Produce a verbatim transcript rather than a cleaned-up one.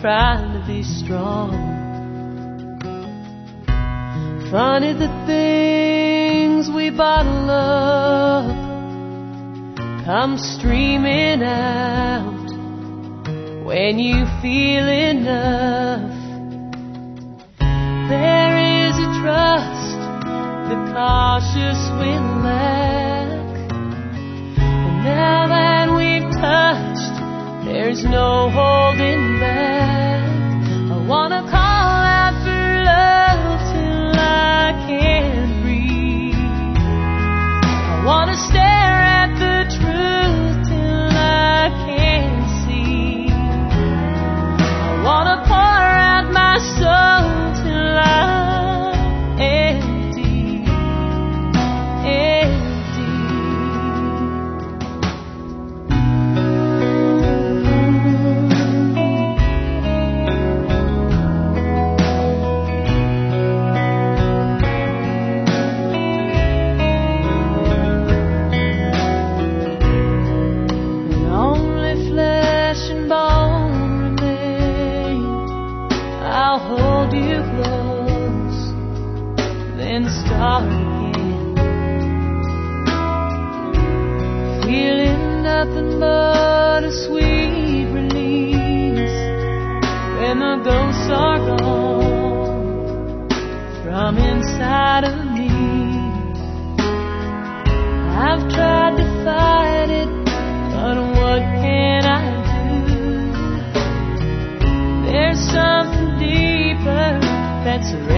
trying to be strong. Funny the things we bottle up come streaming out when you feel enough. There is a trust the cautious will lack, and now that we've touched, there's no holding back. I wanna call out for love till I can't breathe. I wanna stare at the truth till I can't see. I wanna pour out my soul till I'm empty, empty. And only flesh and bone remain. I'll hold you close, then start again. Feeling nothing but a sweet release when the ghosts are gone from inside of me. I've tried to fight it, but what can I do? There's something deeper that's